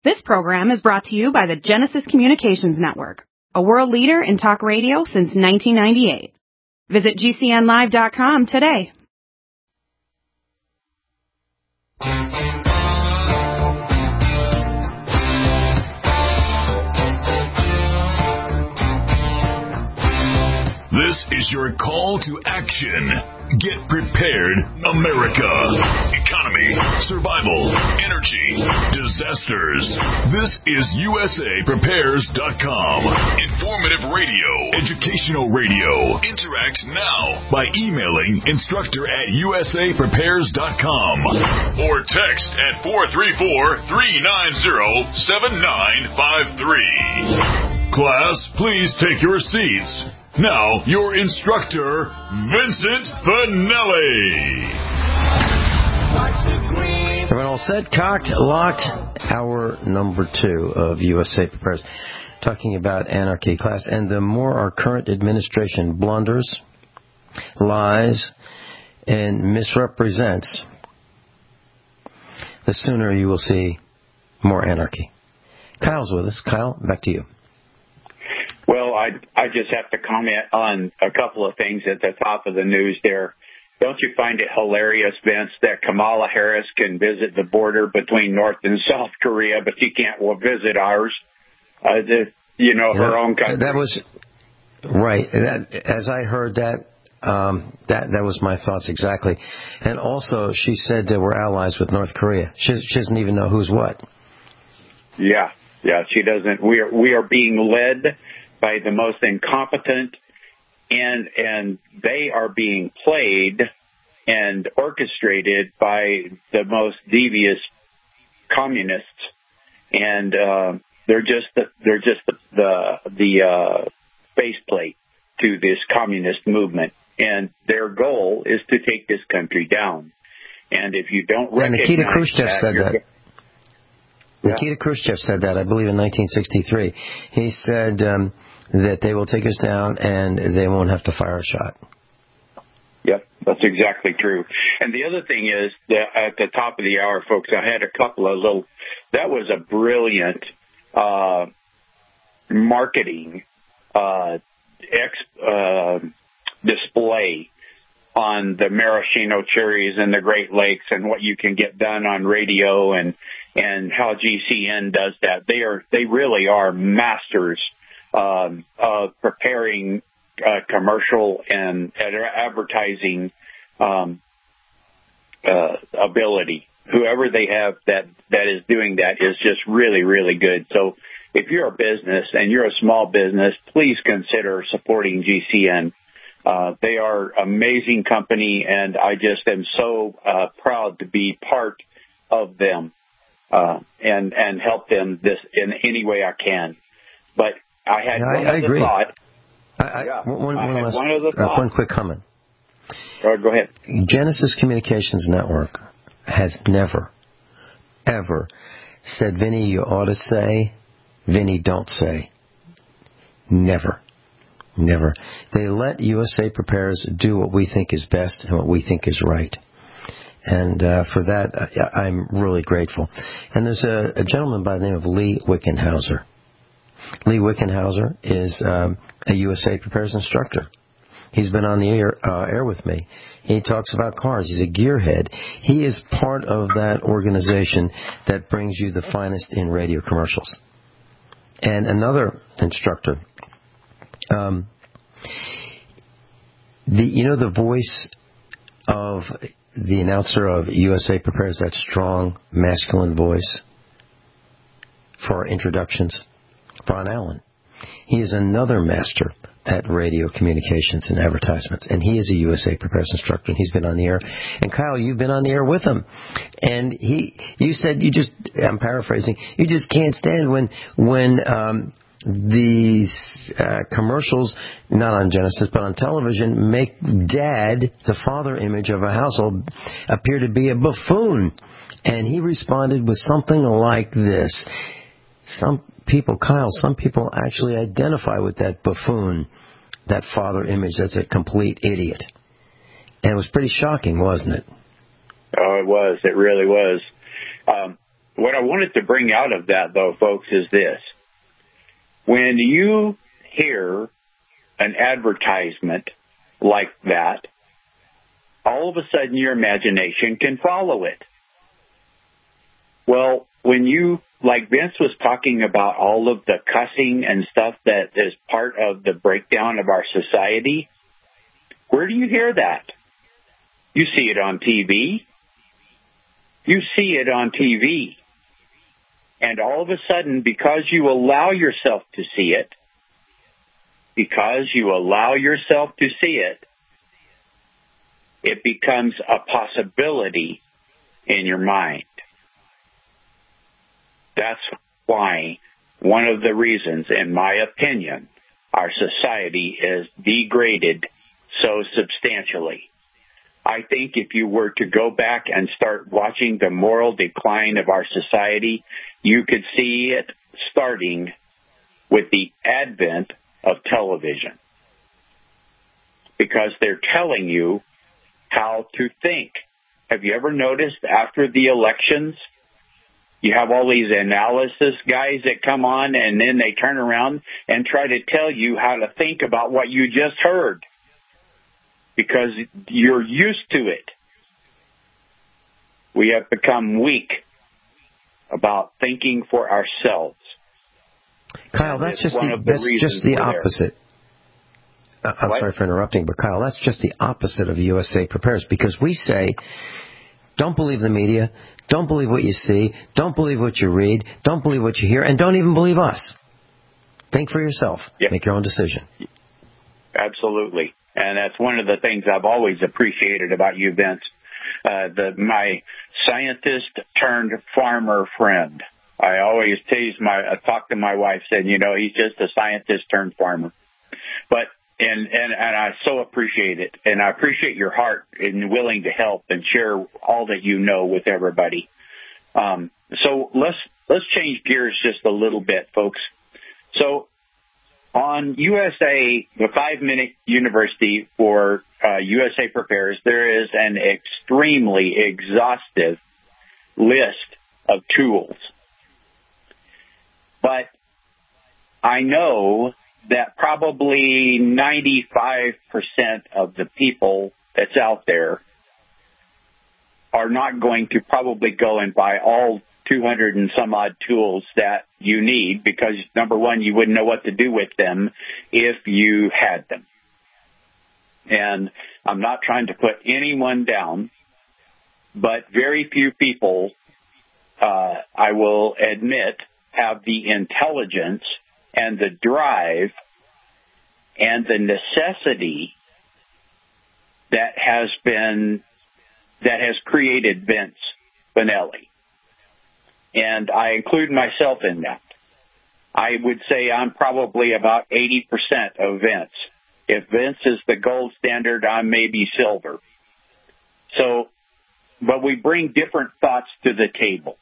This program is brought to you by the Genesis Communications Network, a world leader in talk radio since 1998. Visit GCNlive.com today. This is your call to action. Get prepared, America. Economy, survival, energy, disasters. This is USAPrepares.com. Informative radio, educational radio. Interact now by emailing instructor@USAPrepares.com or text at 434-390-7953. Class, please take your seats. Now, your instructor, Vincent Finelli. Everyone all set? Cocked, locked. Hour number 2 of USA Prepares. Talking about anarchy, class. And the more our current administration blunders, lies, and misrepresents, the sooner you will see more anarchy. Kyle's with us. Kyle, back to you. Well, I just have to comment on a couple of things at the top of the news there. Don't you find it hilarious, Vince, that Kamala Harris can visit the border between North and South Korea, but she can't visit ours, her own country? That was right. As I heard that, that was my thoughts exactly. And also, she said that we're allies with North Korea. She doesn't even know who's what. Yeah, she doesn't. We are being led by the most incompetent, and they are being played and orchestrated by the most devious communists, and they're just the faceplate to this communist movement, and their goal is to take this country down. And if you don't recognize Nikita Khrushchev said that. Yeah. Nikita Khrushchev said that, I believe, in 1963. He said that they will take us down and they won't have to fire a shot. Yep, that's exactly true. And the other thing is that at the top of the hour, folks, I had a couple of that was a brilliant marketing display on the maraschino cherries and the Great Lakes and what you can get done on radio and how GCN does that. They really are masters of preparing commercial and advertising ability. Whoever they have that is doing that is just really, really good. So if you're a business and you're a small business, please consider supporting GCN. They are an amazing company, and I just am so proud to be part of them and help them in any way I can. But I had one other thought. One quick comment. Go ahead. Genesis Communications Network has never, ever said, Vinny, you ought to say, Vinny, don't say. Never. Never. They let USA Prepares do what we think is best and what we think is right. And for that, I'm really grateful. And there's a gentleman by the name of Lee Wickenhauser. Lee Wickenhauser is a USA Prepares instructor. He's been on the air with me. He talks about cars. He's a gearhead. He is part of that organization that brings you the finest in radio commercials. And another instructor, the voice of the announcer of USA Prepares, that strong, masculine voice for our introductions, Ron Allen. He is another master at radio communications and advertisements, and he is a USA Prepares instructor, and he's been on the air. And Kyle, you've been on the air with him, and you said I'm paraphrasing, you just can't stand when these commercials, not on Genesis but on television, make Dad, the father image of a household, appear to be a buffoon. And he responded with something like this: some people actually identify with that buffoon, that father image that's a complete idiot. And it was pretty shocking, wasn't it? Oh, it was. It really was. what I wanted to bring out of that, though, folks, is this. When you hear an advertisement like that, all of a sudden your imagination can follow it. Well, when you, like Vince was talking about all of the cussing and stuff that is part of the breakdown of our society, where do you hear that? You see it on TV. You see it on TV. And all of a sudden, because you allow yourself to see it, it becomes a possibility in your mind. That's why one of the reasons, in my opinion, our society is degraded so substantially. I think if you were to go back and start watching the moral decline of our society, you could see it starting with the advent of television. Because they're telling you how to think. Have you ever noticed after the elections, you have all these analysis guys that come on and then they turn around and try to tell you how to think about what you just heard? Because you're used to it. We have become weak about thinking for ourselves. Kyle, that's just the opposite. I'm sorry for interrupting, but Kyle, that's just the opposite of USA Prepares, because we say, don't believe the media, don't believe what you see, don't believe what you read, don't believe what you hear, and don't even believe us. Think for yourself. Yep. Make your own decision. Absolutely. And that's one of the things I've always appreciated about you, Vince. My scientist-turned-farmer friend. I always talk to my wife, said, he's just a scientist-turned-farmer. But and I so appreciate it, and I appreciate your heart and willing to help and share all that you know with everybody. So let's change gears just a little bit, folks. So on USA, the 5-Minute University for USA Prepares, there is an extremely exhaustive list of tools. But I know that probably 95% of the people that's out there are not going to probably go and buy all 200 and some odd tools that you need, because, number one, you wouldn't know what to do with them if you had them. And I'm not trying to put anyone down, but very few people, I will admit, have the intelligence and the drive and the necessity that has created Vince Finelli. And I include myself in that. I would say I'm probably about 80% of Vince. If Vince is the gold standard, I'm maybe silver. So, but we bring different thoughts to the table.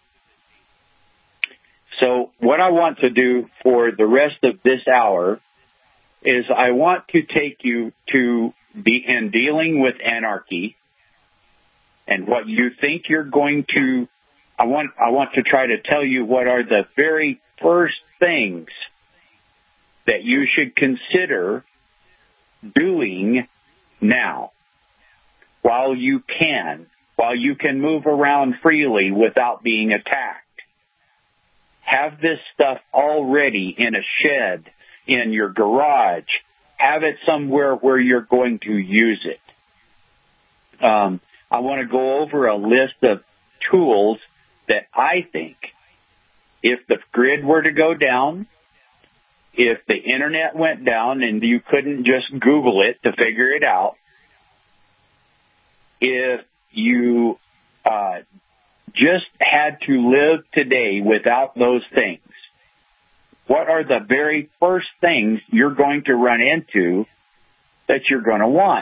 So what I want to do for the rest of this hour is I want to take you to in dealing with anarchy and what you think you're going to. I want to try to tell you what are the very first things that you should consider doing now while you can move around freely without being attacked. Have this stuff already in a shed, in your garage. Have it somewhere where you're going to use it. I want to go over a list of tools that I think, if the grid were to go down, if the internet went down and you couldn't just Google it to figure it out, if you just had to live today without those things, what are the very first things you're going to run into that you're going to want?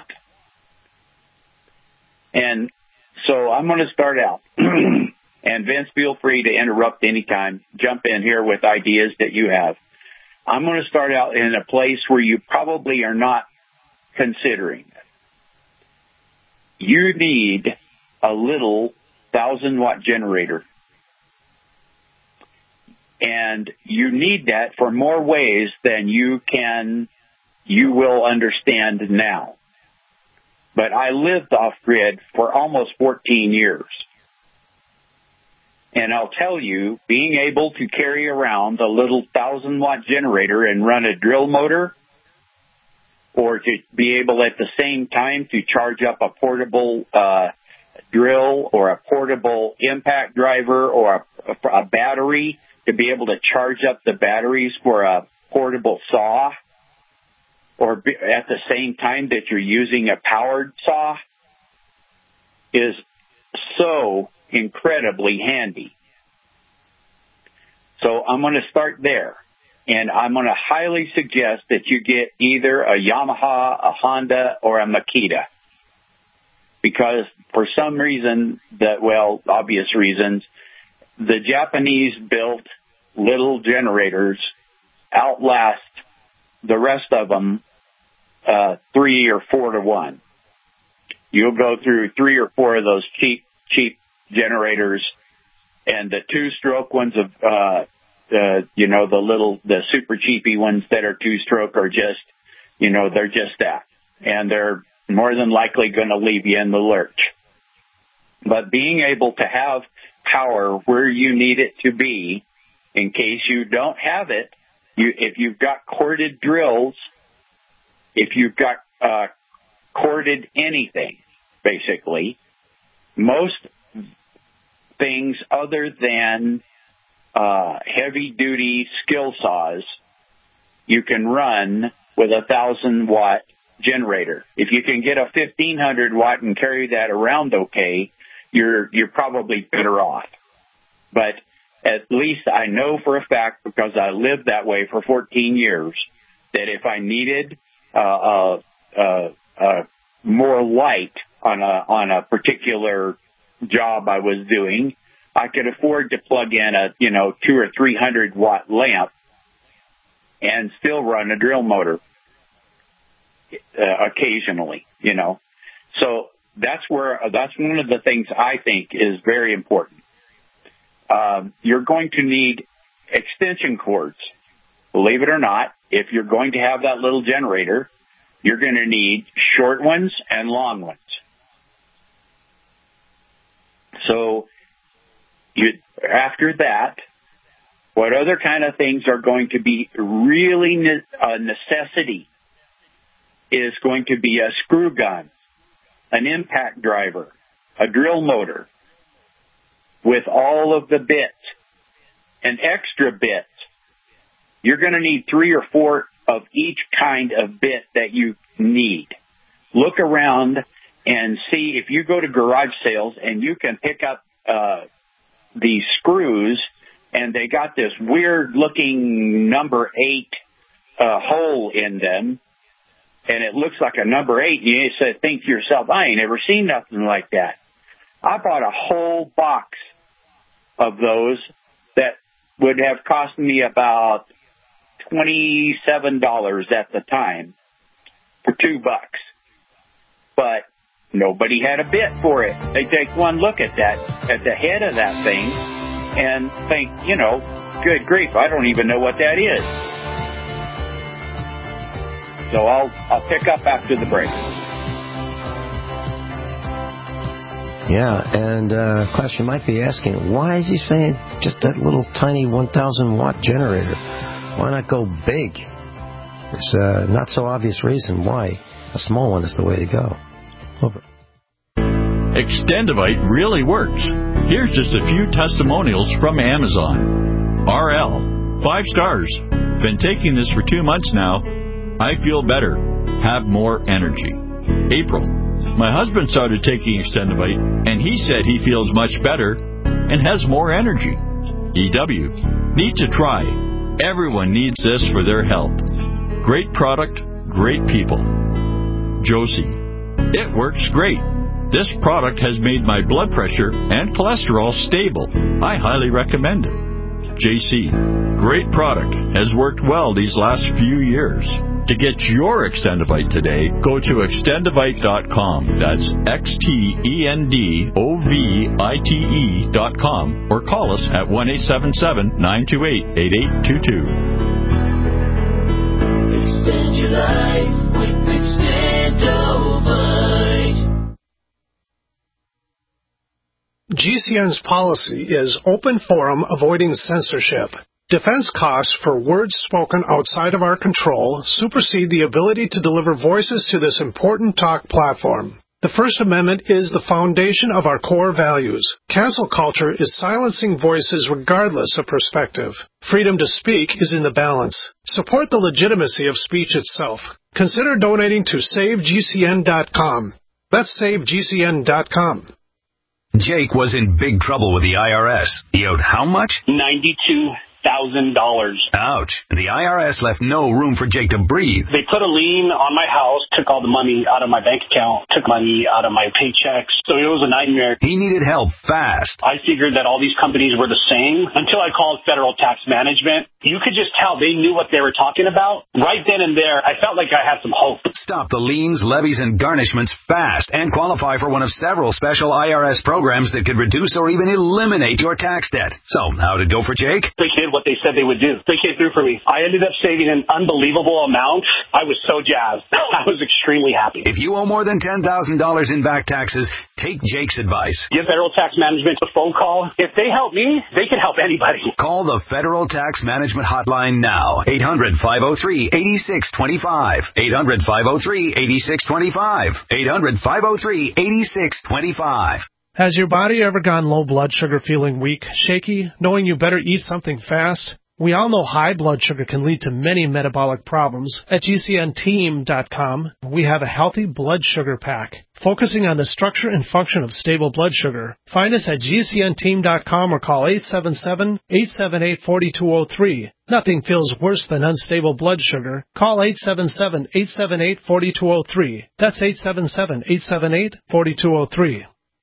And so I'm going to start out. And Vince, feel free to interrupt anytime. Jump in here with ideas that you have. I'm going to start out in a place where you probably are not considering it. You need a little 1,000-watt generator. And you need that for more ways than you will understand now. But I lived off-grid for almost 14 years. And I'll tell you, being able to carry around a little 1,000-watt generator and run a drill motor, or to be able at the same time to charge up a portable drill or a portable impact driver or a battery, to be able to charge up the batteries for a portable saw, or at the same time that you're using a powered saw, is so incredibly handy. So I'm going to start there. And I'm going to highly suggest that you get either a Yamaha, a Honda, or a Makita. Because for some reason, obvious reasons, the Japanese-built little generators outlast the rest of them 3 or 4 to 1. You'll go through 3 or 4 of those cheap generators, and the 2-stroke ones of the super cheapy ones that are 2-stroke are just, they're just that, and they're more than likely going to leave you in the lurch. But being able to have power where you need it to be, in case you don't have it, if you've got corded drills, if you've got corded anything, basically, most things other than heavy-duty skill saws, you can run with a 1,000-watt generator. If you can get a 1,500-watt and carry that around okay, you're probably better off. But at least I know for a fact, because I lived that way for 14 years, that if I needed more light on a particular job I was doing, I could afford to plug in a 200 or 300-watt lamp and still run a drill motor occasionally. So that's one of the things I think is very important. You're going to need extension cords. Believe it or not, if you're going to have that little generator, you're going to need short ones and long ones. So after that, what other kind of things are going to be really a necessity is going to be a screw gun, an impact driver, a drill motor with all of the bits, an extra bit. You're going to need 3 or 4 of each kind of bit that you need. Look around and see if you go to garage sales and you can pick up these screws, and they got this weird-looking number 8 hole in them, and it looks like a number 8, and you think to yourself, I ain't ever seen nothing like that. I bought a whole box of those that would have cost me about $27 at the time for $2. But nobody had a bit for it. They take one look at the head of that thing, and think, good grief, I don't even know what that is. So I'll pick up after the break. Yeah, and Klaus, you might be asking, why is he saying just that little tiny 1,000-watt generator? Why not go big? It's a not so obvious reason why a small one is the way to go. Over. Extendivite really works. Here's just a few testimonials from Amazon. RL, 5 stars. Been taking this for 2 months now. I feel better. Have more energy. April, my husband started taking Extendivite, and he said he feels much better and has more energy. EW, need to try. Everyone needs this for their health. Great product, great people. Josie, it works great. This product has made my blood pressure and cholesterol stable. I highly recommend it. JC. Great product. Has worked well these last few years. To get your Extendovite today, go to extendovite.com. That's XTENDOVITE.com or call us at 1-877-928-8822. Extend your life with Extendovite. GCN's policy is open forum, avoiding censorship. Defense costs for words spoken outside of our control supersede the ability to deliver voices to this important talk platform. The First Amendment is the foundation of our core values. Cancel culture is silencing voices regardless of perspective. Freedom to speak is in the balance. Support the legitimacy of speech itself. Consider donating to SaveGCN.com. That's SaveGCN.com. Jake was in big trouble with the IRS. He owed how much? $92,000. Ouch. The IRS left no room for Jake to breathe. They put a lien on my house, took all the money out of my bank account, took money out of my paychecks. So it was a nightmare. He needed help fast. I figured that all these companies were the same until I called Federal Tax Management. You could just tell they knew what they were talking about. Right then and there, I felt like I had some hope. Stop the liens, levies, and garnishments fast and qualify for one of several special IRS programs that could reduce or even eliminate your tax debt. So, how'd it go for Jake? They did what they said they would do. They came through for me. I ended up saving an unbelievable amount. I was so jazzed. I was extremely happy. If you owe more than $10,000 in back taxes, take Jake's advice. Give Federal Tax Management a phone call. If they help me, they can help anybody. Call the Federal Tax Management Hotline now. 800-503-8625. 800-503-8625. 800-503-8625. Has your body ever gone low blood sugar, feeling weak, shaky, knowing you better eat something fast? We all know high blood sugar can lead to many metabolic problems. At GCNteam.com, we have a healthy blood sugar pack, focusing on the structure and function of stable blood sugar. Find us at GCNteam.com or call 877-878-4203. Nothing feels worse than unstable blood sugar. Call 877-878-4203. That's 877-878-4203.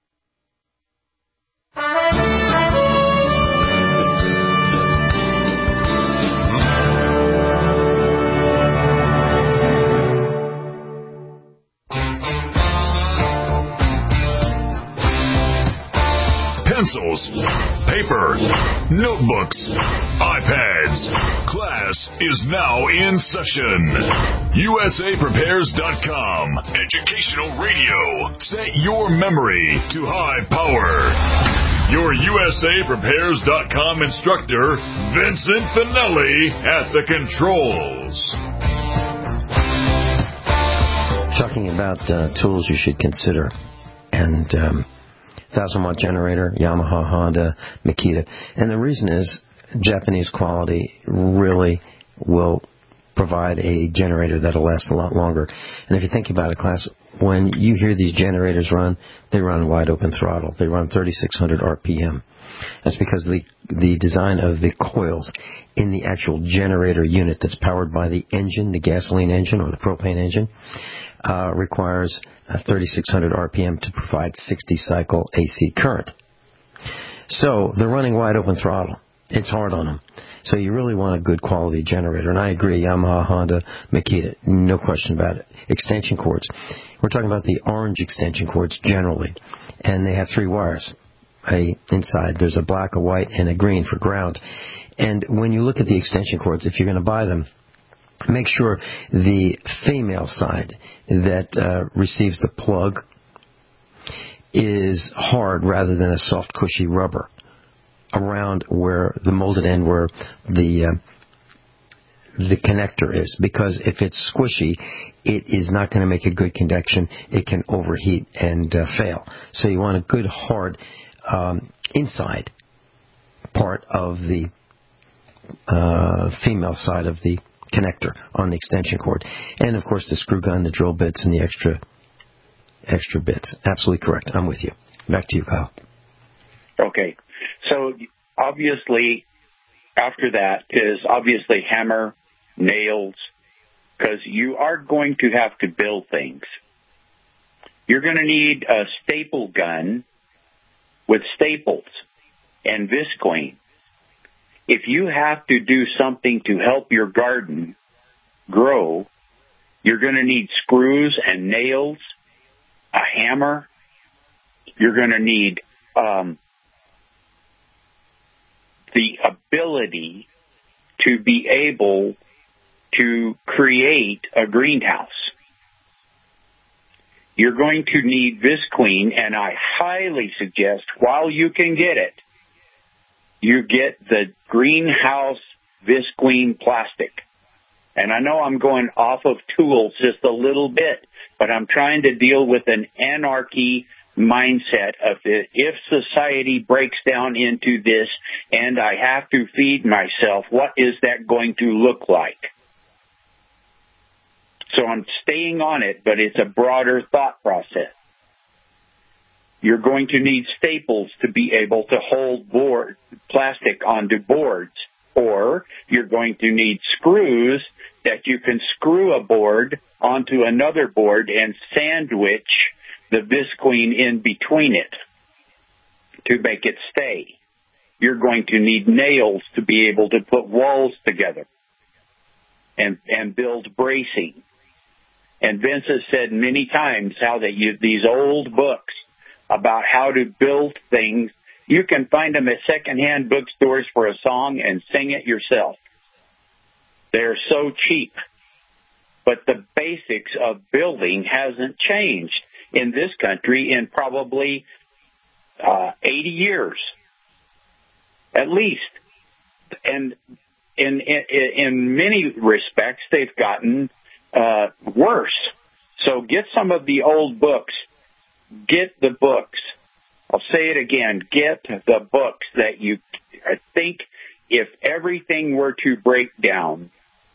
Pencils, paper, notebooks, iPads. Class is now in session. USAPrepares.com. Educational radio. Set your memory to high power. Your USAPrepares.com instructor, Vincent Finelli, at the controls. Talking about tools you should consider. And 1,000-watt generator, Yamaha, Honda, Makita. And the reason is Japanese quality really will provide a generator that'll last a lot longer. And if you think about it, class, when you hear these generators run, they run wide open throttle. They run 3,600 RPM. That's because the design of the coils in the actual generator unit that's powered by the engine, the gasoline engine or the propane engine, requires 3,600 RPM to provide 60-cycle AC current. So they're running wide open throttle. It's hard on them. So you really want a good quality generator. And I agree, Yamaha, Honda, Makita, no question about it. Extension cords. We're talking about the orange extension cords generally. And they have 3 wires. Inside there's a black, a white, and a green for ground. And when you look at the extension cords, if you're going to buy them, make sure the female side that receives the plug is hard rather than a soft, cushy rubber around where the molded end where the connector is. Because if it's squishy, it is not going to make a good conduction. It can overheat and fail. So you want a good, hard inside part of the female side of the connector on the extension cord. And, of course, the screw gun, the drill bits, and the extra bits. Absolutely correct. I'm with you. Back to you, Kyle. Okay. So, obviously, after that is obviously hammer, nails, because you are going to have to build things. You're going to need a staple gun with staples and Visqueen. if you have to do something to help your garden grow, you're going to need screws and nails, a hammer. You're going to need the ability to be able to create a greenhouse. You're going to need Visqueen, and I highly suggest, while you can get it, you get the greenhouse Visqueen plastic. And I know I'm going off of tools just a little bit, but I'm trying to deal with an anarchy mindset of it. If society breaks down into this and I have to feed myself, what is that going to look like? So I'm staying on it, but it's a broader thought process. You're going to need staples to be able to hold plastic onto boards, or you're going to need screws that you can screw a board onto another board and sandwich the Visqueen in between it to make it stay. You're going to need nails to be able to put walls together and build bracing. And Vince has said many times how that these old books about how to build things, you can find them at secondhand bookstores for a song and sing it yourself. They're so cheap. But the basics of building hasn't changed in this country in probably 80 years, at least. And in many respects, they've gotten worse. So get some of the old books. Get the books. I'll say it again. Get the books that you think if everything were to break down,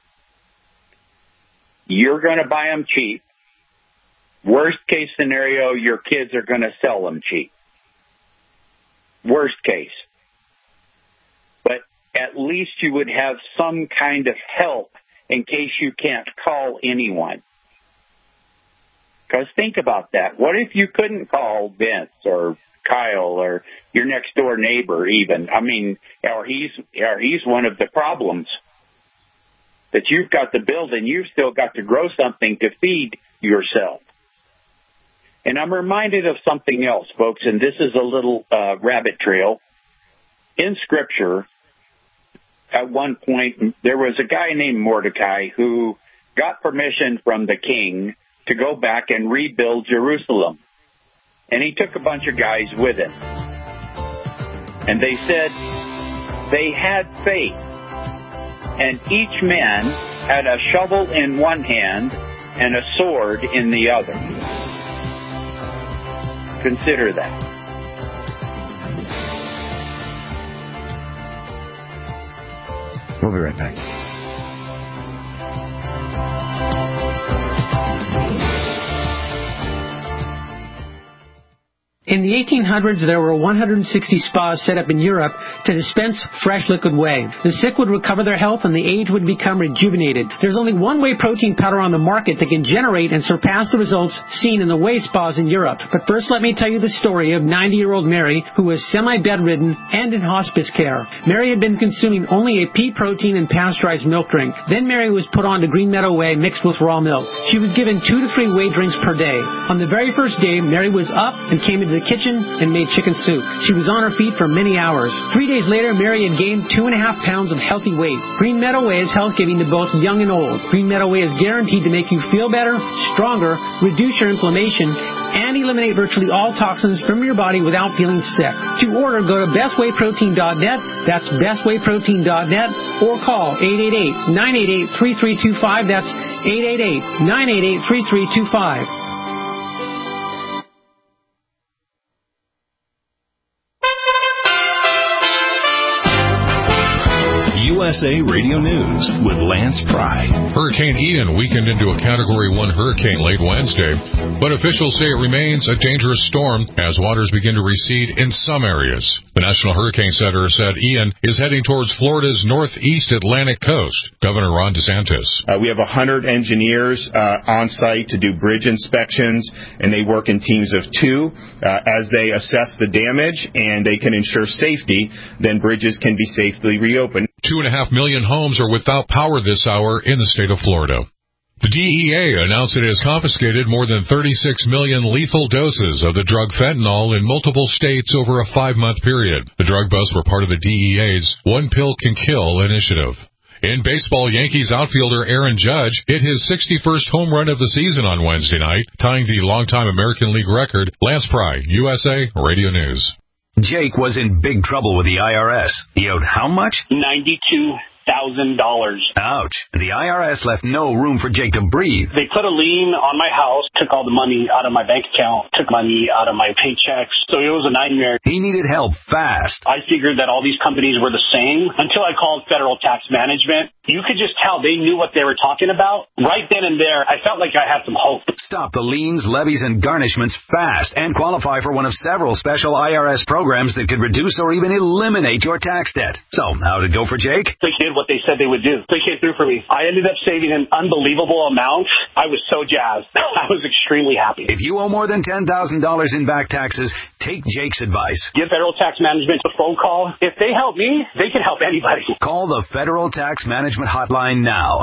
you're going to buy them cheap. Worst case scenario, your kids are going to sell them cheap. Worst case. But at least you would have some kind of help in case you can't call anyone. Because think about that. What if you couldn't call Vince or Kyle or your next door neighbor even? I mean, or he's one of the problems. That you've got to build and you've still got to grow something to feed yourself. And I'm reminded of something else, folks, and this is a little rabbit trail. In Scripture, at one point, there was a guy named Mordecai who got permission from the king to go back and rebuild Jerusalem. And he took a bunch of guys with him. And they said they had faith. And each man had a shovel in one hand and a sword in the other. Consider that. We'll be right back. In the 1800s, there were 160 spas set up in Europe to dispense fresh liquid whey. The sick would recover their health and the aged would become rejuvenated. There's only one whey protein powder on the market that can generate and surpass the results seen in the whey spas in Europe. But first, let me tell you the story of 90-year-old Mary, who was semi-bedridden and in hospice care. Mary had been consuming only a pea protein and pasteurized milk drink. Then Mary was put on to Green Meadow Whey mixed with raw milk. She was given 2 to 3 whey drinks per day. On the very first day, Mary was up and came into the kitchen and made chicken soup. She was on her feet for many hours. 3 days later, Mary had gained 2.5 pounds of healthy weight. Green Meadow Whey is health-giving to both young and old. Green Meadow Whey is guaranteed to make you feel better, stronger, reduce your inflammation, and eliminate virtually all toxins from your body without feeling sick. To order, go to bestwayprotein.net. That's bestwayprotein.net, or call 888-988-3325. That's 888-988-3325. USA Radio News with Lance Pry. Hurricane Ian weakened into a Category 1 hurricane late Wednesday, but officials say it remains a dangerous storm as waters begin to recede in some areas. The National Hurricane Center said Ian is heading towards Florida's northeast Atlantic coast. Governor Ron DeSantis. We have 100 engineers on site to do bridge inspections, and they work in teams of 2 as they assess the damage and they can ensure safety. Then bridges can be safely reopened. 2.5 million homes are without power this hour in the state of Florida. The DEA announced it has confiscated more than 36 million lethal doses of the drug fentanyl in multiple states over a 5-month period. The drug busts were part of the DEA's One Pill Can Kill initiative. In baseball, Yankees outfielder Aaron Judge hit his 61st home run of the season on Wednesday night, tying the longtime American League record. Lance Pry, USA Radio News. Jake was in big trouble with the IRS. He owed how much? $92,000. Ouch. The IRS left no room for Jake to breathe. They put a lien on my house, took all the money out of my bank account, took money out of my paychecks. So it was a nightmare. He needed help fast. I figured that all these companies were the same until I called Federal Tax Management. You could just tell they knew what they were talking about. Right then and there, I felt like I had some hope. Stop the liens, levies, and garnishments fast and qualify for one of several special IRS programs that could reduce or even eliminate your tax debt. So, how did it go for Jake? They did what they said they would do. They came through for me. I ended up saving an unbelievable amount. I was so jazzed. I was extremely happy. If you owe more than $10,000 in back taxes, take Jake's advice. Give Federal Tax Management a phone call. If they help me, they can help anybody. Call the Federal Tax Management Hotline now.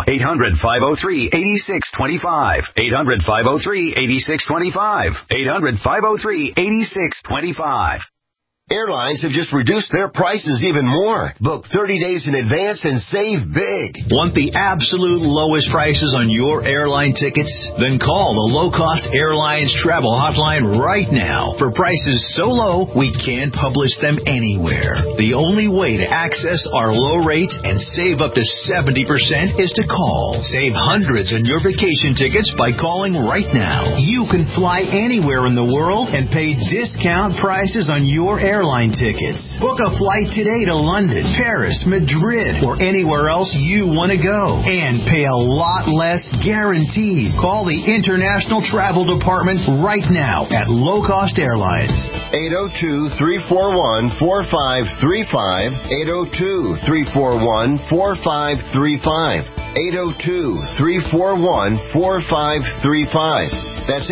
800-503-8625. 800-503-8625. 800-503-8625. Airlines have just reduced their prices even more. Book 30 days in advance and save big. Want the absolute lowest prices on your airline tickets? Then call the Low Cost Airlines Travel Hotline right now. For prices so low, we can't publish them anywhere. The only way to access our low rates and save up to 70% is to call. Save hundreds on your vacation tickets by calling right now. You can fly anywhere in the world and pay discount prices on your airline tickets. Book a flight today to London, Paris, Madrid, or anywhere else you want to go. And pay a lot less guaranteed. Call the International Travel Department right now at Low Cost Airlines. 802-341-4535. 802-341-4535. 802-341-4535. That's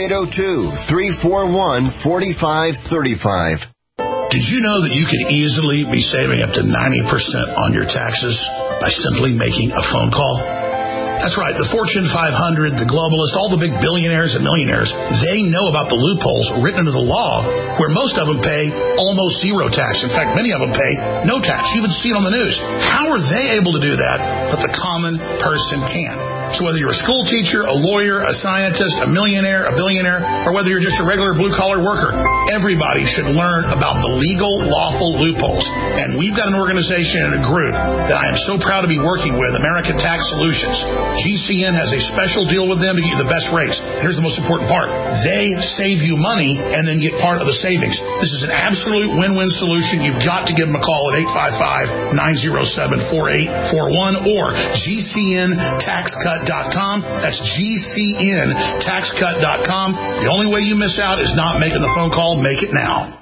802-341-4535. Did you know that you could easily be saving up to 90% on your taxes by simply making a phone call? That's right. The Fortune 500, the globalists, all the big billionaires and millionaires, they know about the loopholes written into the law where most of them pay almost zero tax. In fact, many of them pay no tax. You even see it on the news. How are they able to do that, but the common person can? So whether you're a school teacher, a lawyer, a scientist, a millionaire, a billionaire, or whether you're just a regular blue-collar worker, everybody should learn about the legal, lawful loopholes. And we've got an organization and a group that I am so proud to be working with, American Tax Solutions. GCN has a special deal with them to get you the best rates. Here's the most important part. They save you money and then get part of the savings. This is an absolute win-win solution. You've got to give them a call at 855-907-4841 or GCNTaxCut.com. That's GCNTaxCut.com. The only way you miss out is not making the phone call. Make it now.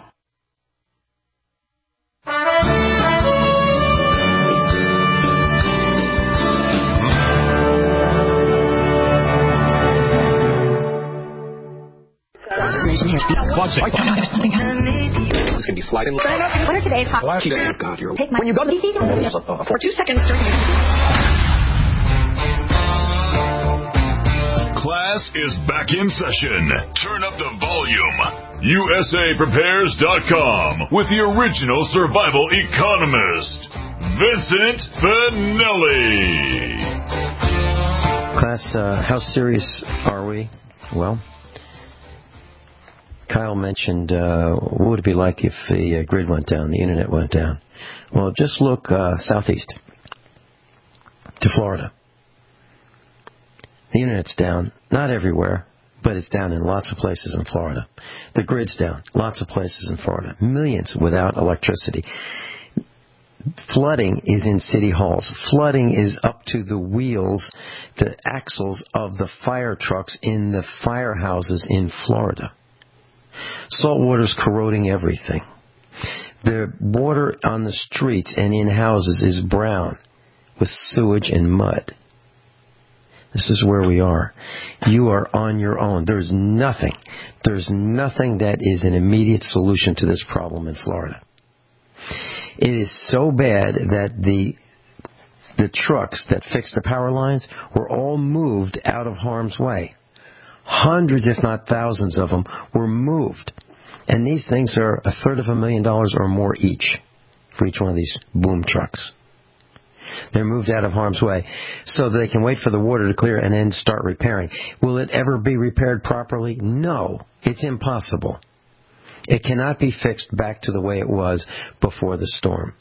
There's something happening. It's going to be sliding. What are today's hot? Take my, when you go to the for 2 seconds during Class is back in session. Turn up the volume. USAPrepares.com with the original survival economist, Vincent Finelli. Class, how serious are we? Well, Kyle mentioned what would it be like if the grid went down, the internet went down. Well, just look southeast to Florida. The internet's down, not everywhere, but it's down in lots of places in Florida. The grid's down, lots of places in Florida. Millions without electricity. Flooding is in city halls. Flooding is up to the wheels, the axles of the fire trucks in the firehouses in Florida. Salt water's corroding everything. The water on the streets and in houses is brown with sewage and mud. This is where we are. You are on your own. There's nothing that is an immediate solution to this problem in Florida. It is so bad that the trucks that fix the power lines were all moved out of harm's way. Hundreds, if not thousands of them, were moved. And these things are $250,000 or more each for each one of these boom trucks. They're moved out of harm's way so they can wait for the water to clear and then start repairing. Will it ever be repaired properly? No. It's impossible. It cannot be fixed back to the way it was before the storm.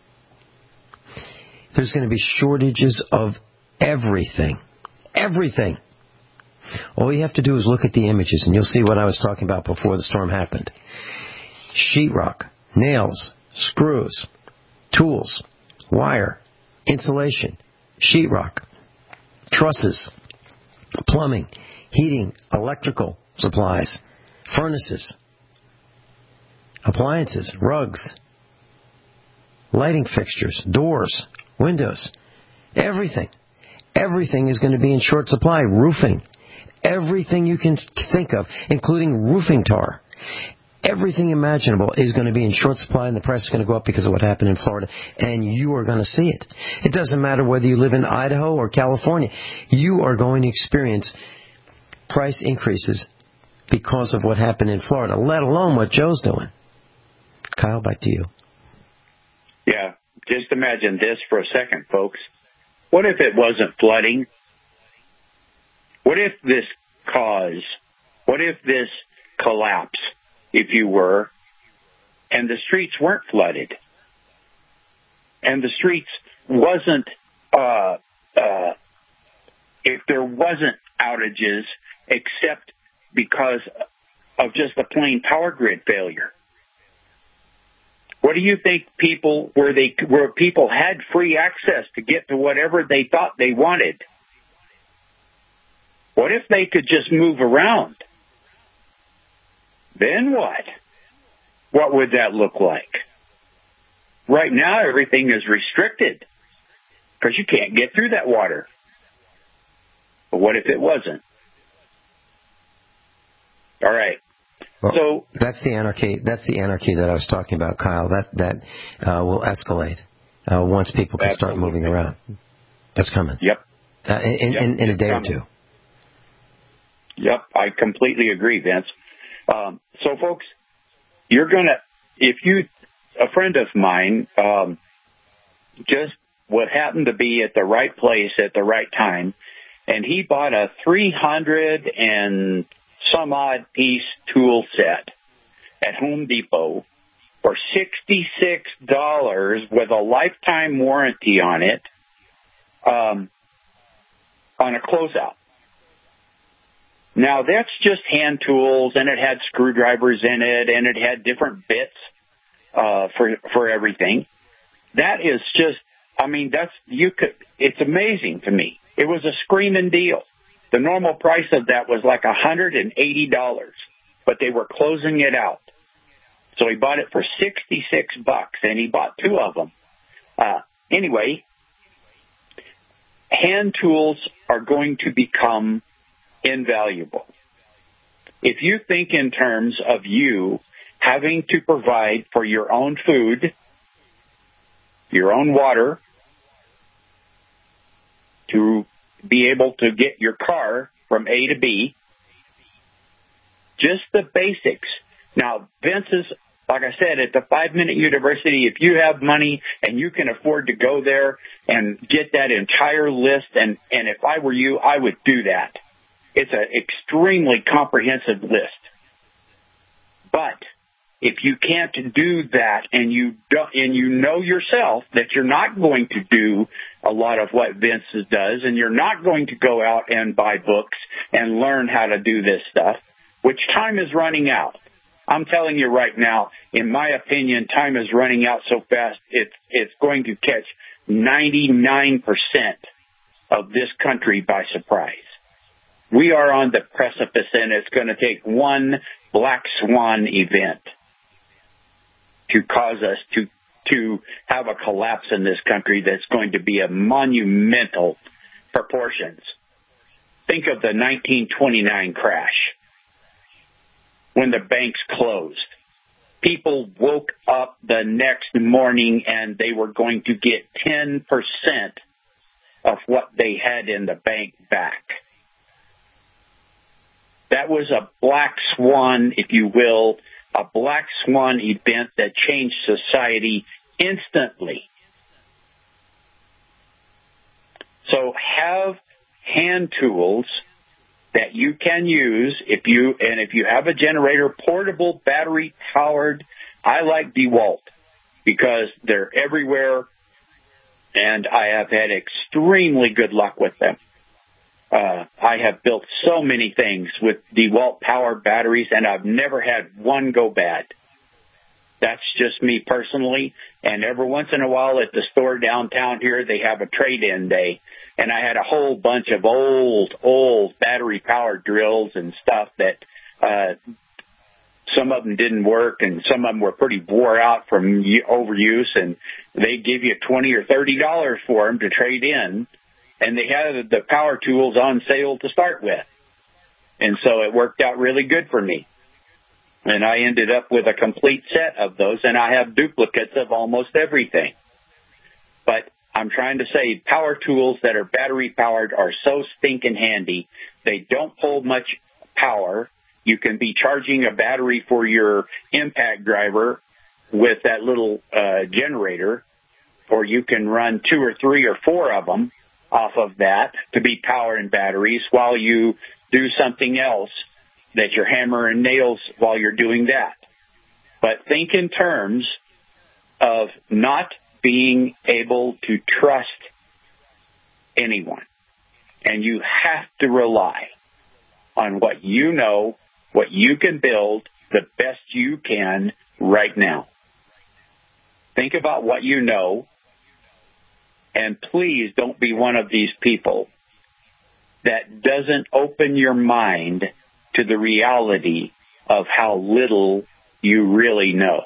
There's going to be shortages of everything. Everything. All you have to do is look at the images, and you'll see what I was talking about before the storm happened. Sheetrock, nails, screws, tools, wire, insulation, sheetrock, trusses, plumbing, heating, electrical supplies, furnaces, appliances, rugs, lighting fixtures, doors, windows, everything. Everything is going to be in short supply. Roofing. Everything you can think of, including roofing tar. Everything imaginable is going to be in short supply, and the price is going to go up because of what happened in Florida, and you are going to see it. It doesn't matter whether you live in Idaho or California. You are going to experience price increases because of what happened in Florida, let alone what Joe's doing. Kyle, back to you. Yeah, just imagine this for a second, folks. What if it wasn't flooding? What if this collapse, if you were, and the streets weren't flooded, and the streets wasn't, if there wasn't outages except because of just a plain power grid failure? What do you think where people had free access to get to whatever they thought they wanted? What if they could just move around? Then what? What would that look like? Right now, everything is restricted because you can't get through that water. But what if it wasn't? All right. Well, so that's the anarchy. That's the anarchy that I was talking about, Kyle. That will escalate once people can start moving around. That's coming. Yep. In a day or two. Yep, I completely agree, Vince. So, folks, a friend of mine just would happen to be at the right place at the right time, and he bought a 300 and some odd piece tool set at Home Depot for $66 with a lifetime warranty on it on a closeout. Now, that's just hand tools, and it had screwdrivers in it, and it had different bits for everything. That is just, it's amazing to me. It was a screaming deal. The normal price of that was like $180, but they were closing it out. So he bought it for $66, and he bought two of them. Anyway, hand tools are going to become invaluable. If you think in terms of you having to provide for your own food, your own water, to be able to get your car from A to B, just the basics. Now, Vince is, like I said, at the 5-Minute University, if you have money and you can afford to go there and get that entire list, and if I were you, I would do that. It's an extremely comprehensive list. But if you can't do that, and you know yourself that you're not going to do a lot of what Vince does, and you're not going to go out and buy books and learn how to do this stuff, which time is running out. I'm telling you right now, in my opinion, time is running out so fast, it's going to catch 99% of this country by surprise. We are on the precipice, and it's going to take one black swan event to cause us to have a collapse in this country that's going to be of monumental proportions. Think of the 1929 crash when the banks closed. People woke up the next morning and they were going to get 10% of what they had in the bank back. That was a black swan, if you will, a black swan event that changed society instantly. So have hand tools that you can use if you have a generator, portable, battery powered. I like DeWalt because they're everywhere, and I have had extremely good luck with them. I have built so many things with DeWalt powered batteries, and I've never had one go bad. That's just me personally. And every once in a while at the store downtown here, they have a trade-in day. And I had a whole bunch of old battery-powered drills and stuff that some of them didn't work, and some of them were pretty wore out from overuse. And they give you $20 or $30 for them to trade in. And they had the power tools on sale to start with. And so it worked out really good for me. And I ended up with a complete set of those, and I have duplicates of almost everything. But I'm trying to say power tools that are battery-powered are so stinking handy. They don't hold much power. You can be charging a battery for your impact driver with that little generator, or you can run 2 or 3 or 4 of them off of that to be powering batteries while you do something else that you're hammering nails while you're doing that. But think in terms of not being able to trust anyone. And you have to rely on what you know, what you can build the best you can right now. Think about what you know, and please don't be one of these people that doesn't open your mind to the reality of how little you really know.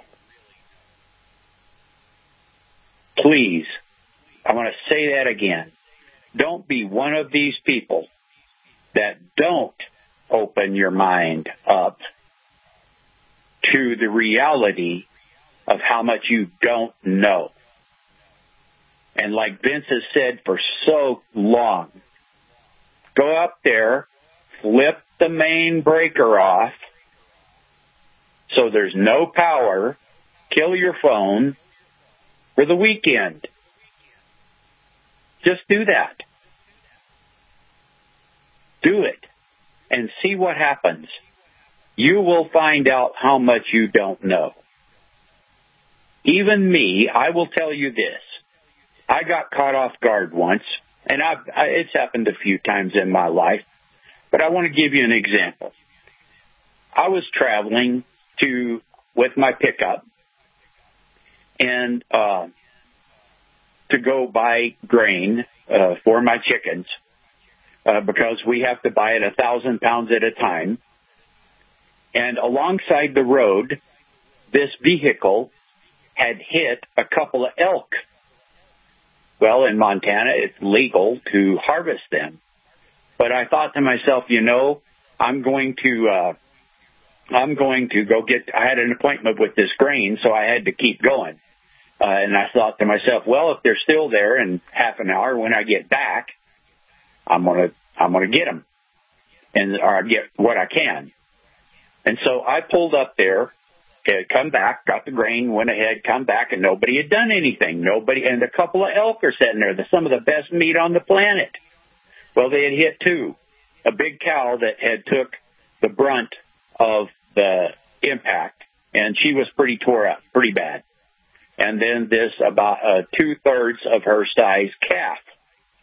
Please, I want to say that again. Don't be one of these people that don't open your mind up to the reality of how much you don't know. And like Vince has said for so long, go up there, flip the main breaker off so there's no power, kill your phone for the weekend. Just do that. Do it and see what happens. You will find out how much you don't know. Even me, I will tell you this. I got caught off guard once, and it's happened a few times in my life, but I want to give you an example. I was traveling with my pickup and to go buy grain for my chickens because we have to buy it 1,000 pounds at a time. And alongside the road, this vehicle had hit a couple of elk. Well, in Montana, it's legal to harvest them. But I thought to myself, I'm going to go I had an appointment with this grain, so I had to keep going. And I thought to myself, well, if they're still there in half an hour, when I get back, I'm gonna get them, or get what I can. And so I pulled up there, come back, got the grain, went ahead, come back, and nobody had done anything. And a couple of elk are sitting there, some of the best meat on the planet. Well, they had hit 2. A big cow that had took the brunt of the impact, and she was pretty tore up, pretty bad. And then this about 2/3 of her size calf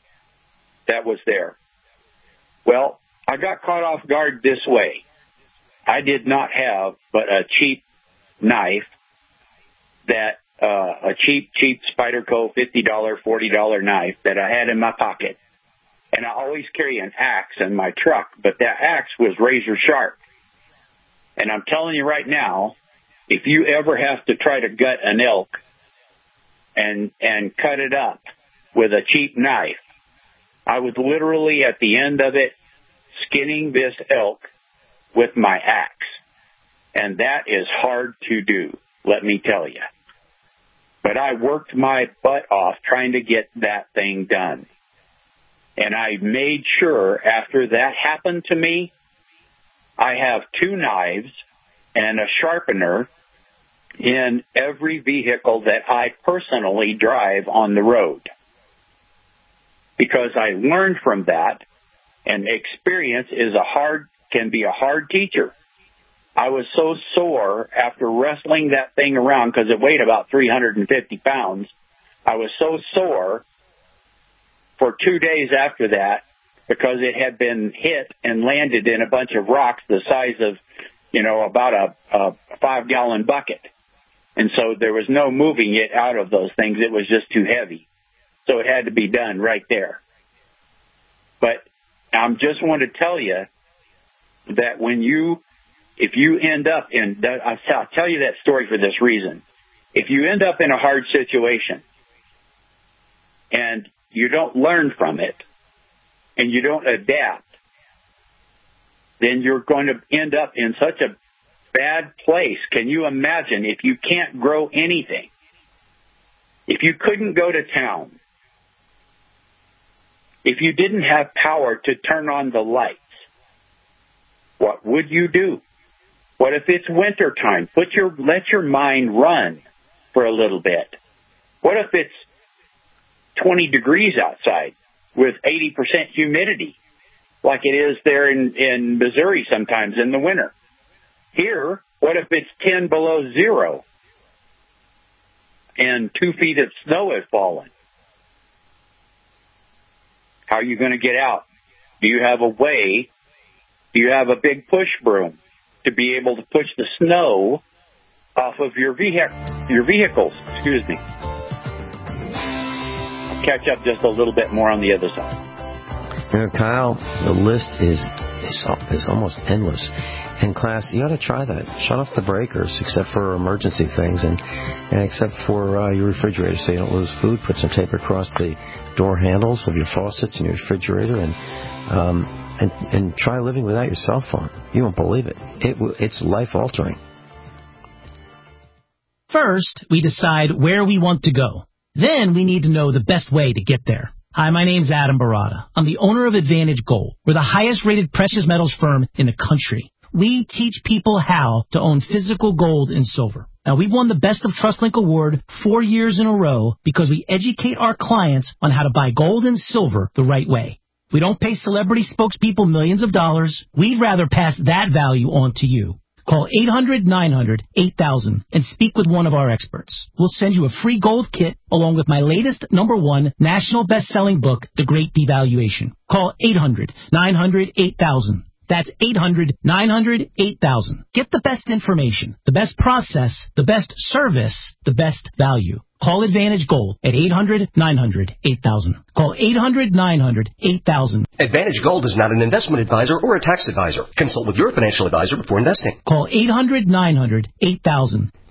that was there. Well, I got caught off guard this way. I did not have but a cheap knife, that a cheap Spyderco $50, $40 knife that I had in my pocket. And I always carry an axe in my truck, but that axe was razor sharp. And I'm telling you right now, if you ever have to try to gut an elk and cut it up with a cheap knife, I was literally at the end of it skinning this elk with my axe. And that is hard to do, let me tell you. But I worked my butt off trying to get that thing done. And I made sure after that happened to me, I have 2 knives and a sharpener in every vehicle that I personally drive on the road. Because I learned from that, and experience can be a hard teacher. I was so sore after wrestling that thing around because it weighed about 350 pounds. I was so sore for 2 days after that because it had been hit and landed in a bunch of rocks the size of, about a 5-gallon bucket. And so there was no moving it out of those things. It was just too heavy. So it had to be done right there. But I just want to tell you that if you end up I'll tell you that story for this reason. If you end up in a hard situation and you don't learn from it and you don't adapt, then you're going to end up in such a bad place. Can you imagine if you can't grow anything? If you couldn't go to town, if you didn't have power to turn on the lights, what would you do? What if it's winter time? Let your mind run for a little bit. What if it's 20 degrees outside with 80% humidity, like it is there in Missouri sometimes in the winter? Here, what if it's 10 below zero and 2 feet of snow has fallen? How are you going to get out? Do you have a way? Do you have a big push broom to be able to push the snow off of your vehicles? Excuse me. I'll catch up just a little bit more on the other side. Kyle, the list is almost endless. In class, you ought to try that. Shut off the breakers, except for emergency things, and except for your refrigerator, so you don't lose food. Put some tape across the door handles of your faucets and your refrigerator, and try living without your cell phone. You won't believe it. It's life-altering. First, we decide where we want to go. Then we need to know the best way to get there. Hi, my name's Adam Barada. I'm the owner of Advantage Gold. We're the highest-rated precious metals firm in the country. We teach people how to own physical gold and silver. Now, we've won the Best of TrustLink Award 4 years in a row because we educate our clients on how to buy gold and silver the right way. We don't pay celebrity spokespeople millions of dollars. We'd rather pass that value on to you. Call 800-900-8000 and speak with one of our experts. We'll send you a free gold kit along with my latest #1 national best-selling book, The Great Devaluation. Call 800-900-8000. That's 800-900-8000. Get the best information, the best process, the best service, the best value. Call Advantage Gold at 800-900-8000. Call 800-900-8000. Advantage Gold is not an investment advisor or a tax advisor. Consult with your financial advisor before investing. Call 800-900-8000.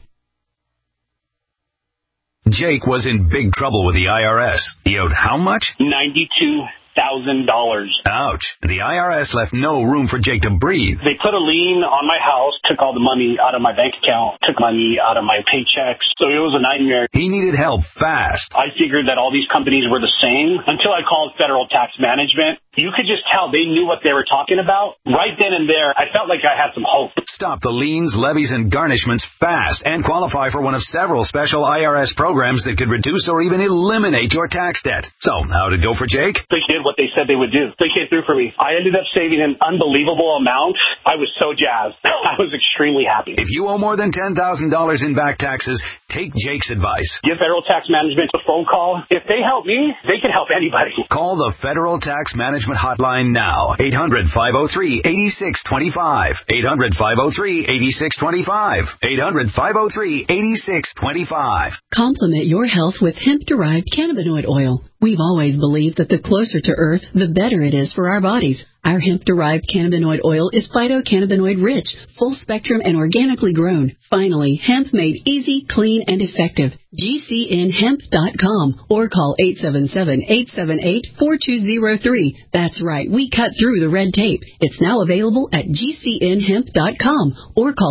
Jake was in big trouble with the IRS. He owed how much? $92,000. Ouch. The IRS left no room for Jake to breathe. They put a lien on my house, took all the money out of my bank account, took money out of my paychecks. So it was a nightmare. He needed help fast. I figured that all these companies were the same until I called Federal Tax Management. You could just tell they knew what they were talking about. Right then and there, I felt like I had some hope. Stop the liens, levies, and garnishments fast and qualify for one of several special IRS programs that could reduce or even eliminate your tax debt. So, how did it go for Jake? They did what they said they would do. They came through for me. I ended up saving an unbelievable amount. I was so jazzed. I was extremely happy. If you owe more than $10,000 in back taxes, take Jake's advice. Give Federal Tax Management a phone call. If they help me, they can help anybody. Call the Federal Tax Management Management Hotline now. 800-503-8625. 800-503-8625. 800-503-8625. Complement your health with hemp-derived cannabinoid oil. We've always believed that the closer to Earth, the better it is for our bodies. Our hemp-derived cannabinoid oil is phytocannabinoid-rich, full-spectrum, and organically grown. Finally, hemp made easy, clean, and effective. GCNhemp.com or call 877-878-4203. That's right, we cut through the red tape. It's now available at GCNhemp.com or call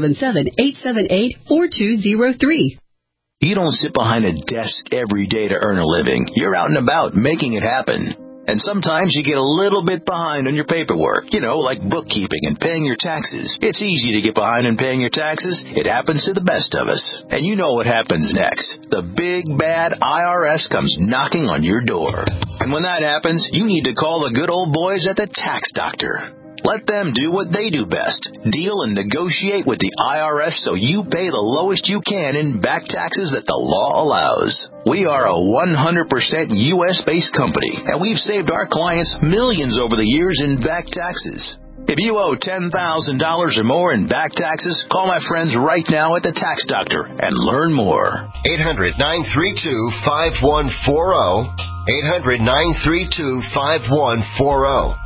877-878-4203. You don't sit behind a desk every day to earn a living. You're out and about making it happen. And sometimes you get a little bit behind on your paperwork, like bookkeeping and paying your taxes. It's easy to get behind in paying your taxes. It happens to the best of us. And you know what happens next. The big, bad IRS comes knocking on your door. And when that happens, you need to call the good old boys at the Tax Doctor. Let them do what they do best. Deal and negotiate with the IRS so you pay the lowest you can in back taxes that the law allows. We are a 100% U.S.-based company, and we've saved our clients millions over the years in back taxes. If you owe $10,000 or more in back taxes, call my friends right now at the Tax Doctor and learn more. 800-932-5140. 800-932-5140.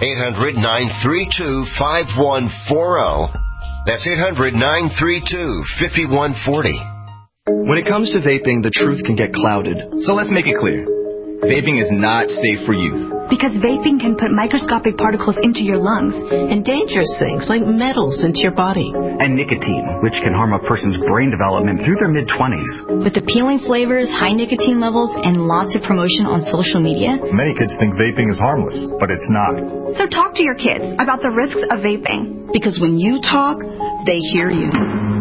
800-932-5140. That's 800-932-5140. When it comes to vaping, the truth can get clouded. So let's make it clear. Vaping is not safe for youth. Because vaping can put microscopic particles into your lungs. And dangerous things like metals into your body. And nicotine, which can harm a person's brain development through their mid-20s. With appealing flavors, high nicotine levels, and lots of promotion on social media. Many kids think vaping is harmless, but it's not. So talk to your kids about the risks of vaping. Because when you talk, they hear you.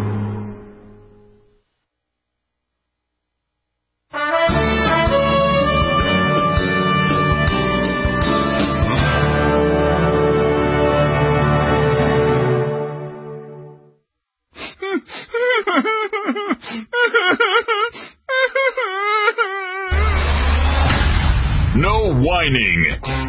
No whining.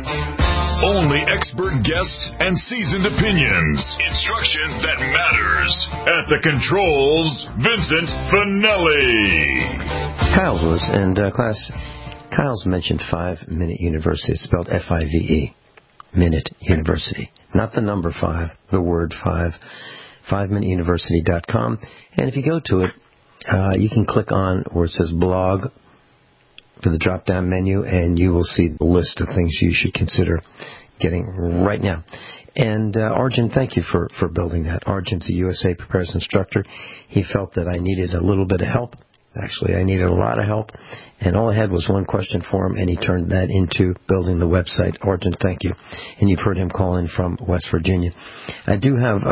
Only expert guests and seasoned opinions. Instruction that matters. At the controls, Vincent Finelli. Kyle's was, and class, Kyle's mentioned 5 Minute University. It's spelled F-I-V-E. Minute University. Not the number 5, the word 5. 5minuteuniversity.com. And if you go to it, you can click on where it says blog for the drop-down menu, and you will see the list of things you should consider getting right now. And Arjun, thank you for building that. Arjun's a USA Prepares instructor. He felt that I needed a little bit of help. Actually, I needed a lot of help, and all I had was one question for him, and he turned that into building the website. Arjun, thank you. And you've heard him call in from West Virginia. I do have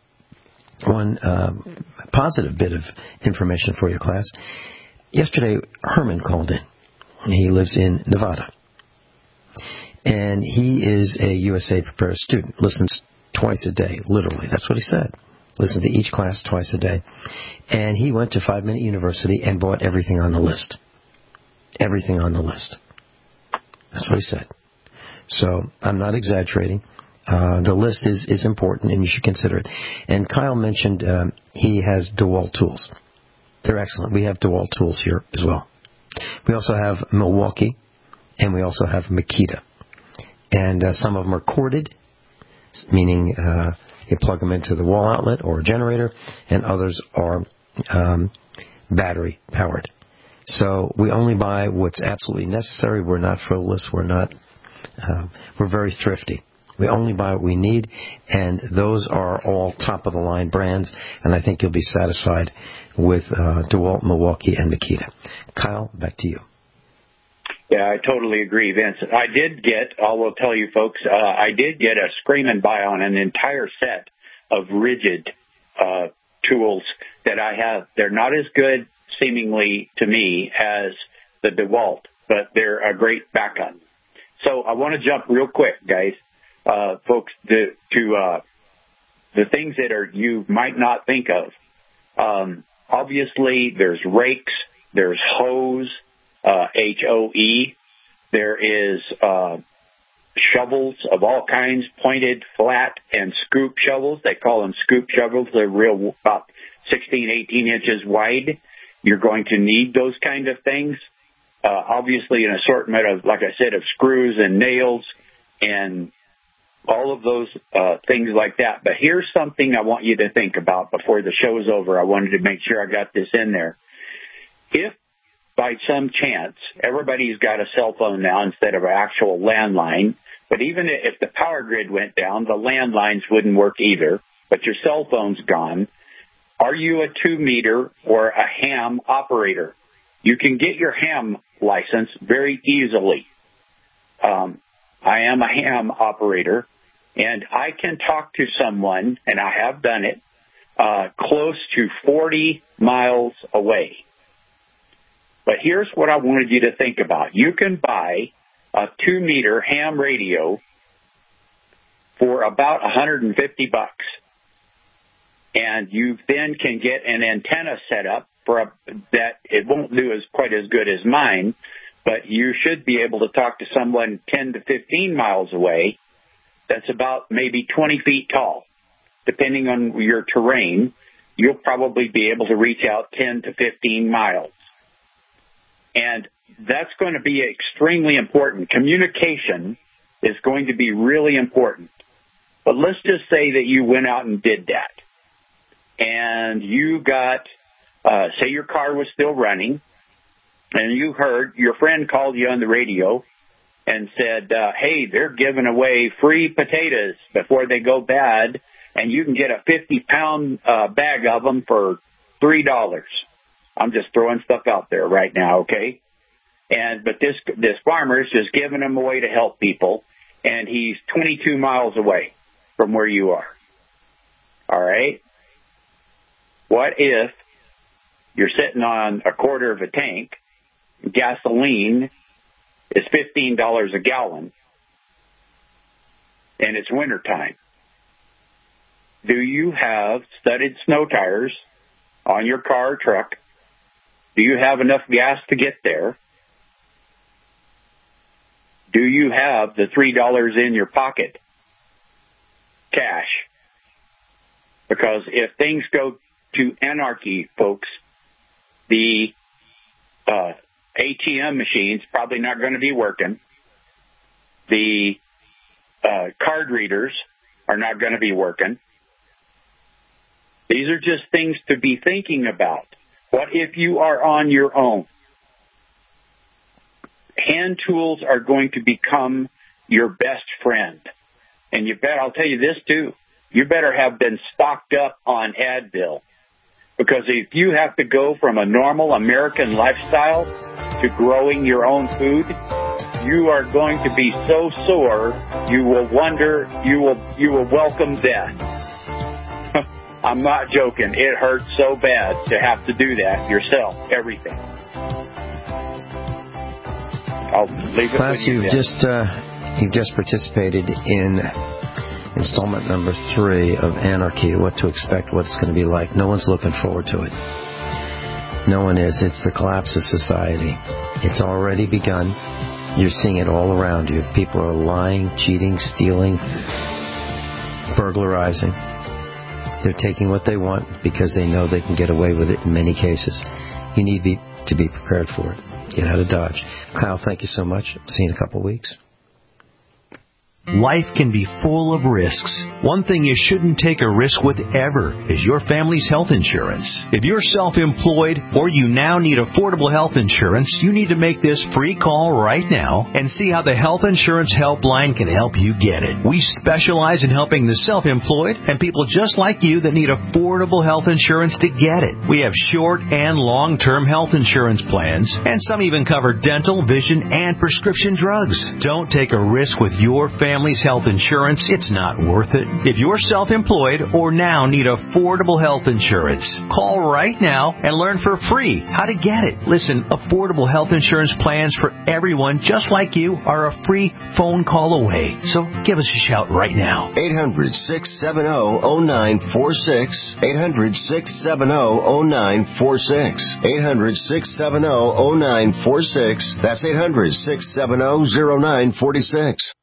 one positive bit of information for your class. Yesterday, Herman called in. He lives in Nevada. And he is a USA Prepares student. Listens twice a day, literally. That's what he said. Listens to each class twice a day. And he went to 5 Minute University and bought everything on the list. Everything on the list. That's what he said. So I'm not exaggerating. The list is important, and you should consider it. And Kyle mentioned he has DeWalt tools. They're excellent. We have DeWalt tools here as well. We also have Milwaukee, and we also have Makita. And some of them are corded, meaning you plug them into the wall outlet or a generator, and others are battery powered. So we only buy what's absolutely necessary. We're not frivolous. We're very thrifty. We only buy what we need, and those are all top-of-the-line brands, and I think you'll be satisfied with DeWalt, Milwaukee, and Makita. Kyle, back to you. Yeah, I totally agree, Vince. I will tell you folks, I did get a screaming buy on an entire set of rigid tools that I have. They're not as good, seemingly, to me, as the DeWalt, but they're a great backup. So I want to jump real quick, guys. Folks, to the things that you might not think of. Obviously, there's rakes, there's hose, H-O-E. There is shovels of all kinds, pointed, flat, and scoop shovels. They call them scoop shovels. They're real, about 16, 18 inches wide. You're going to need those kind of things. Obviously, an assortment of, like I said, of screws and nails and all of those things like that. But here's something I want you to think about before the show's over. I wanted to make sure I got this in there. If by some chance everybody's got a cell phone now instead of an actual landline, but even if the power grid went down, the landlines wouldn't work either, but your cell phone's gone, are you a 2-meter or a ham operator? You can get your ham license very easily. I am a ham operator, and I can talk to someone, and I have done it, close to 40 miles away. But here's what I wanted you to think about. You can buy a 2-meter ham radio for about $150. And you then can get an antenna set up that it won't do quite as good as mine, but you should be able to talk to someone 10 to 15 miles away that's about maybe 20 feet tall. Depending on your terrain, you'll probably be able to reach out 10 to 15 miles. And that's going to be extremely important. Communication is going to be really important. But let's just say that you went out and did that. And you got, say your car was still running, and you heard your friend called you on the radio and said, hey, they're giving away free potatoes before they go bad, and you can get a 50-pound bag of them for $3. I'm just throwing stuff out there right now, okay? But this farmer is just giving them away to help people, and he's 22 miles away from where you are. All right? What if you're sitting on a quarter of a tank, gasoline is $15 a gallon, and it's wintertime? Do you have studded snow tires on your car or truck? Do you have enough gas to get there? Do you have the $3 in your pocket, cash? Because if things go to anarchy, folks, the ATM machines probably not going to be working. The card readers are not going to be working. These are just things to be thinking about. What if you are on your own? Hand tools are going to become your best friend. And I'll tell you this too, you better have been stocked up on Advil. Because if you have to go from a normal American lifestyle to growing your own food, you are going to be so sore, you will wonder, you will welcome death. I'm not joking. It hurts so bad to have to do that yourself, everything. I'll leave it Class, with you. You've just participated in installment number 3 of Anarchy, What to Expect, What It's Going to Be Like. No one's looking forward to it. No one is. It's the collapse of society. It's already begun. You're seeing it all around you. People are lying, cheating, stealing, burglarizing. They're taking what they want because they know they can get away with it in many cases. You need to be prepared for it. Get out of Dodge. Kyle, thank you so much. See you in a couple of weeks. Life can be full of risks. One thing you shouldn't take a risk with ever is your family's health insurance. If you're self-employed or you now need affordable health insurance, you need to make this free call right now and see how the Health Insurance Helpline can help you get it. We specialize in helping the self-employed and people just like you that need affordable health insurance to get it. We have short and long-term health insurance plans, and some even cover dental, vision, and prescription drugs. Don't take a risk with your family's health insurance. It's not worth it. If you're self-employed or now need affordable health insurance, call right now and learn for free how to get it. Listen, affordable health insurance plans for everyone just like you are a free phone call away. So give us a shout right now. 800-670-0946. 800-670-0946. 800-670-0946. That's 800-670-0946.